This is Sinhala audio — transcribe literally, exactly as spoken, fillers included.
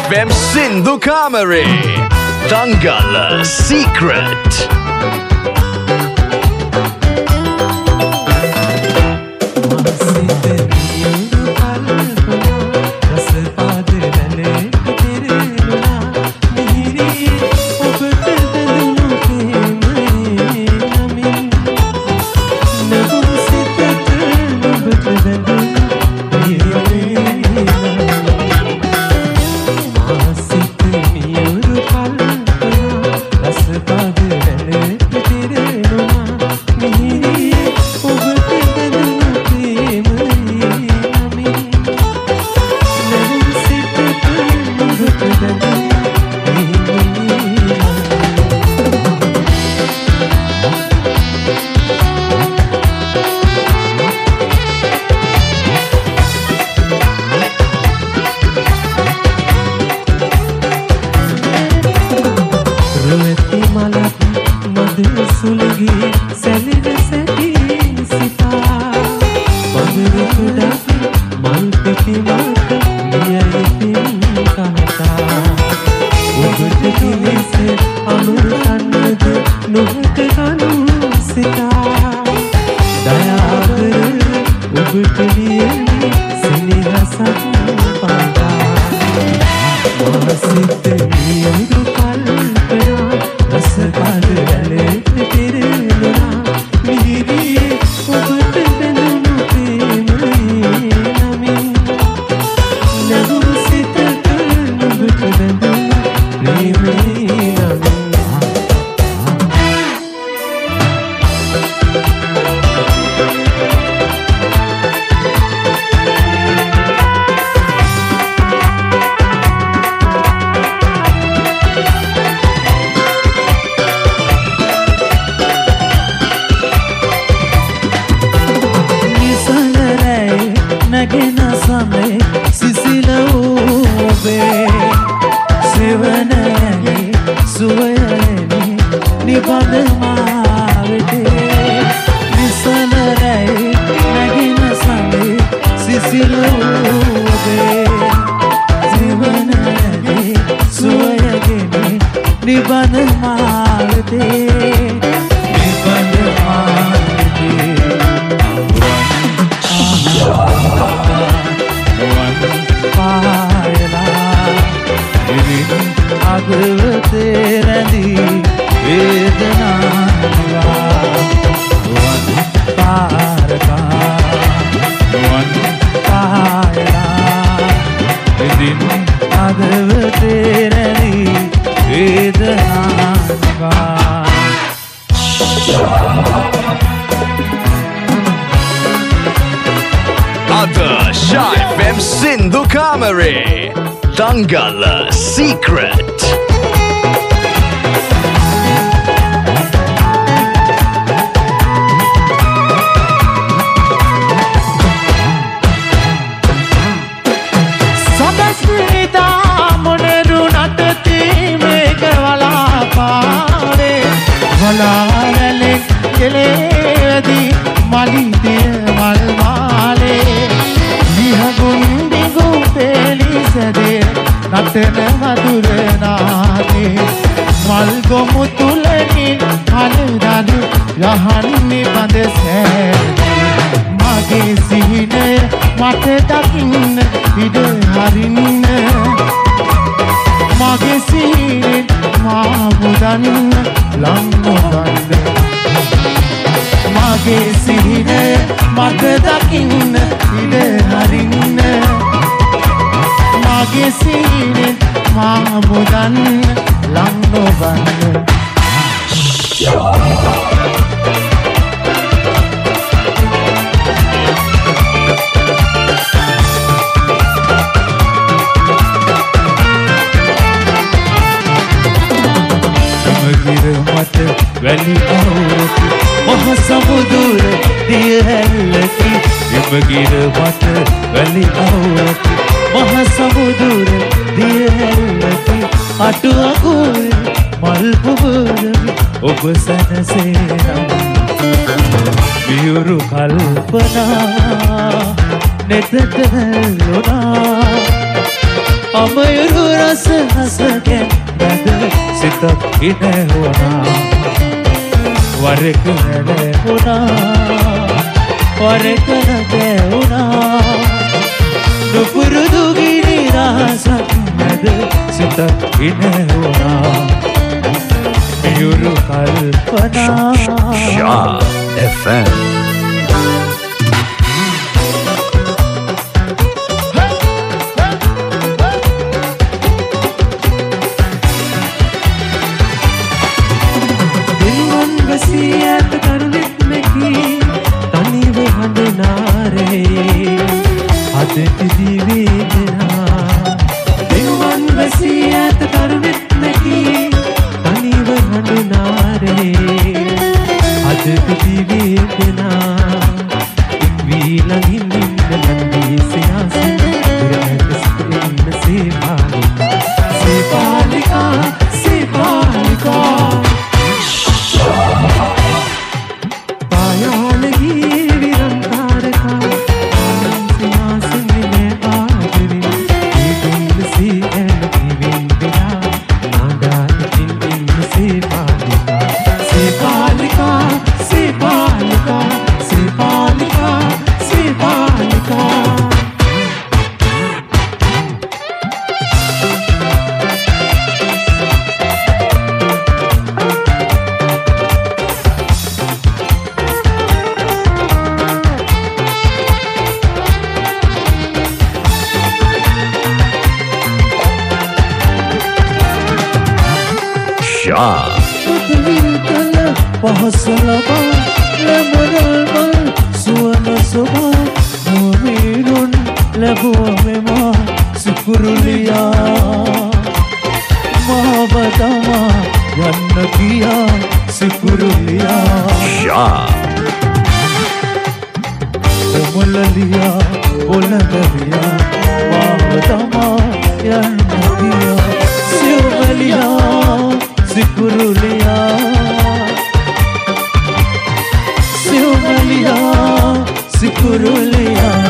F M Sindhu Kamare Dangala Secret. Adarsh F M Sindhu Kamare Dangala Secret. නටන මధుර නාදේ මල් ගොමු තුලකින් අලදනු යහන්නේ බඳ සෑදී මගේ සිහිනය මට දකින්න ඉඩ හරින්න මගේ සිහිනෙන් මා බුදන්න ලං නොවන්න මගේ සිහිනය මට දකින්න ඉඩ හරින්න මගේ සිහිනෙන් මා බුදන්න ලං නොවන්න වැලි අවුරකි මහ සමුදුර දිය හැල්ලකි ඉමගිර මත වැලි අවුරකි මහ සමුදුර දිය හැල්ලකි අටු අකුර මල් පුබුරකි ඔබ සැනසේනම් වියුරු කල්පනා නෙතට හැල්ලුණා අමයුරු රස හසගෙන නැද සිතක් ඉනහුණා වරක නැලුණා වරක නැගුණා නුපුරුදු ගිනි රහසක් නැද සිතක් ඉනහුණා යුරු කල්පනා Shah F M. Sikurulia